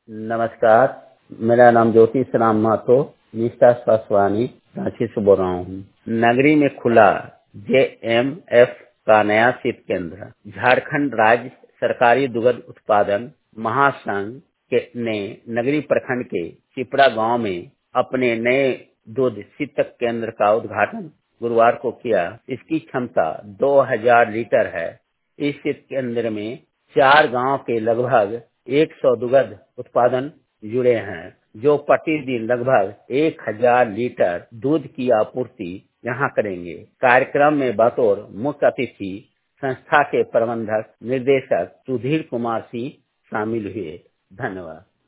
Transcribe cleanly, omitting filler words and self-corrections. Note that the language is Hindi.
नमस्कार, मेरा नाम ज्योतिष राम माथो, निष्ठा स्वास्थ्यवाणी रांची से बोल रहा हूँ। नगरी में खुला JMF का नया शीत केंद्र। झारखंड राज्य सरकारी दुग्ध उत्पादन महासंघ ने नगरी प्रखंड के चिपड़ा गांव में अपने नए दूध शीतक केंद्र का उद्घाटन गुरुवार को किया। इसकी क्षमता 2000 लीटर है। इस शीत केंद्र में 4 गांव के लगभग 100 दुग्ध उत्पादन जुड़े हैं, जो प्रतिदिन लगभग 1000 लीटर दूध की आपूर्ति यहां करेंगे। कार्यक्रम में बतौर मुख्य अतिथि संस्था के प्रबंधक निदेशक सुधीर कुमार सिंह शामिल हुए। धन्यवाद।